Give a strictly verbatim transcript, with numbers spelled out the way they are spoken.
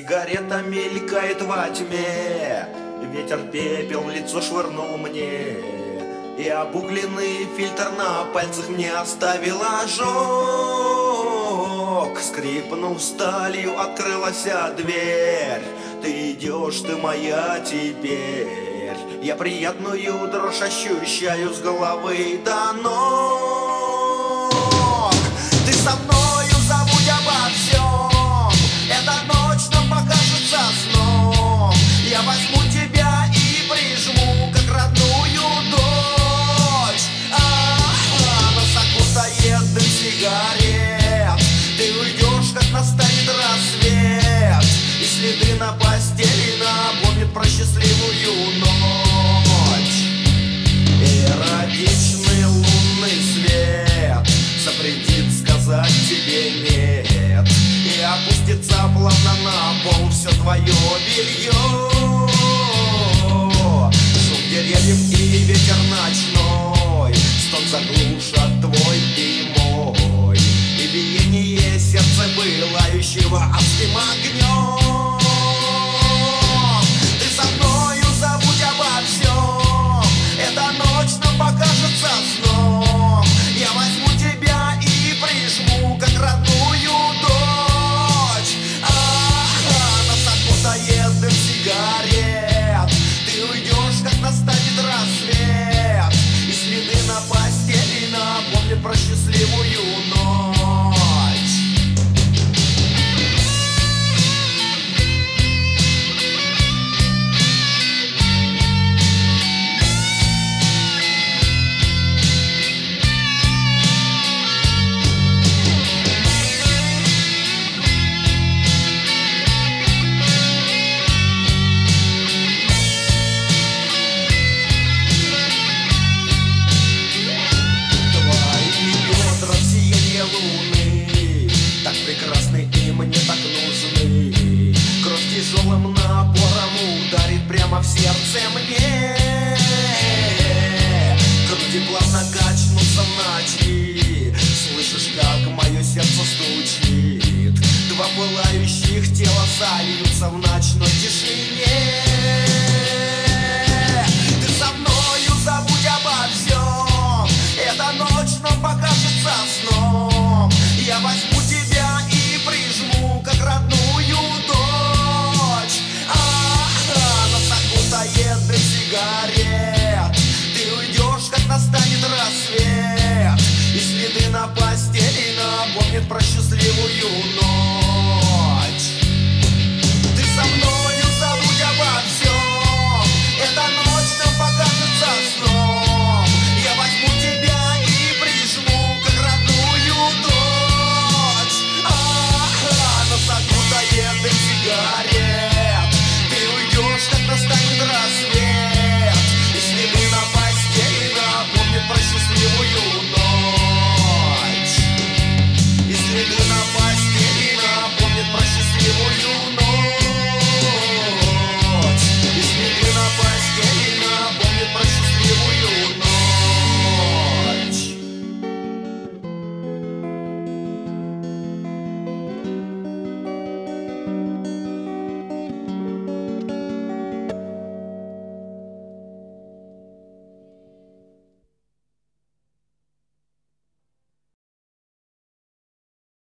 Сигарета мелькает во тьме, ветер пепел в лицо швырнул мне, и обугленный фильтр на пальцах мне оставил ожог. Скрипнув сталью, открылась дверь. Ты идешь, ты моя теперь. Я приятную дрожь ощущаю с головы до ног. Ты со мною, забудь обо всем. Эта ночь нам покажется сном. Я возьму тебя и прижму, как родную дочь. А-а-а, нас окутает дым сигарет. Ты уйдешь, как настанет рассвет, и следы на постели напомнят про счастливую ночь. Эротичный лунный свет запретит сказать тебе нет, и опустится плавно на пол все твое белье. Шум деревьев и ветер ночной, стон заглушат твой и мой, и биение сердца пылающего адским огнем. Ты со мною, забудь обо всем. Эта ночь нам покажется сном. Я возьму тебя и прижму, как родную дочь. А-а-а, нас окутает дым сигарет. Ты уйдешь, как настанет рассвет, и следы на постели напомнят про счастливую ночь. Тяжелым напором ударит прямо в сердце мне. Груди плавно качнутся в ночи. Слышишь, как мое сердце стучит. Два пылающих тела сольются в ночной тишине. Ты со мною, забудь обо всем. Эта ночь нам покажется сном. Я возьму тебя и прижму, как родную дочь. Дым сигарет. Ты уйдешь, как настанет рассвет, и следы на постели напомнят про счастливую ночь.